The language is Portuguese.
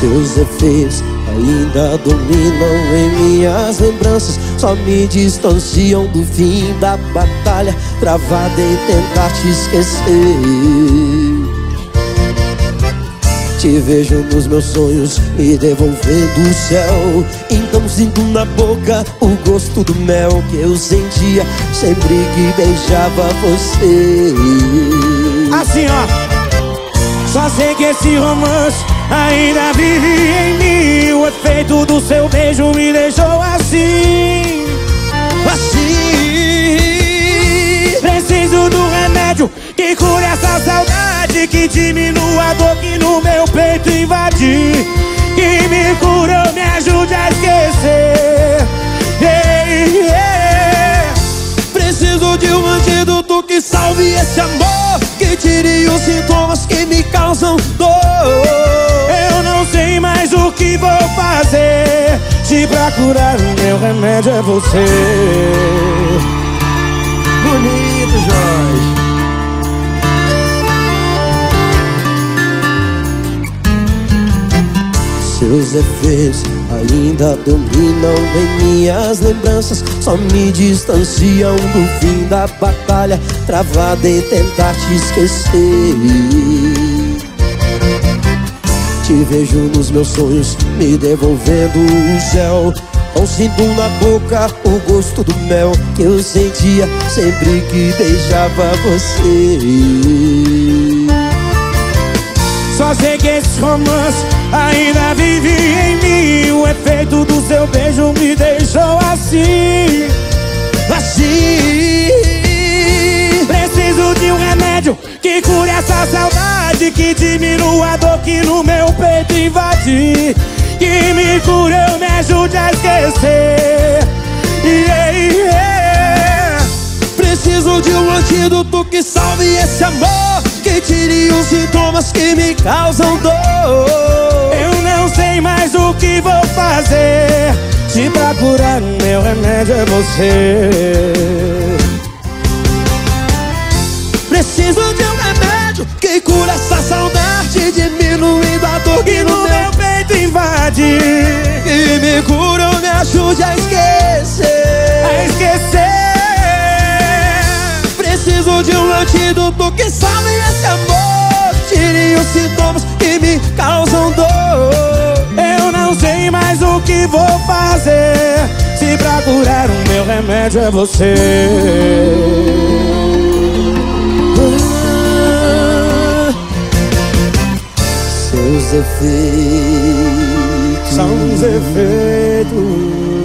Seus efeitos ainda dominam em minhas lembranças, só me distanciam do fim da batalha, travada em tentar te esquecer. Te vejo nos meus sonhos, me devolvendo o céu. Então sinto na boca o gosto do mel que eu sentia sempre que beijava você. Assim, ó. Só sei que esse romance ainda vive em mim. O efeito do seu beijo me deixou assim. Assim. Preciso do remédio que cure essa saudade, que diminua a dor que no meu peito invade, que me cura, me ajude a esquecer. Preciso de um antídoto que salve esse amor, que tire os sintomas que me causam dor. Eu não sei mais o que vou fazer, se pra curar o meu remédio é você. Bonito, Jorge. Seus efeitos ainda dominam em minhas lembranças, só me distanciam do fim da batalha, travada em tentar te esquecer. Te vejo nos meus sonhos, me devolvendo o céu. Não sinto na boca o gosto do mel que eu sentia sempre que beijava você. Só sei que esse romance ainda vive em mim. O efeito do seu beijo me deixou assim. Assim. Preciso de um remédio que cure essa saudade, que diminua a dor que no meu peito invade, que me cure, me ajude a esquecer. Preciso de um antídoto que salve esse amor, que tire os sintomas que me causam dor. Eu não sei mais o que vou fazer, se pra curar o meu remédio é você. Preciso de um remédio que cura essa saudade, diminuindo a dor que no meu peito invade, que me cura, me ajude a esquecer. A esquecer. Preciso de um antídoto que salve esse amor, tire os sintomas que me causam dor. Eu não sei mais o que vou fazer, se pra curar o meu remédio é você. Seus efeitos são os efeitos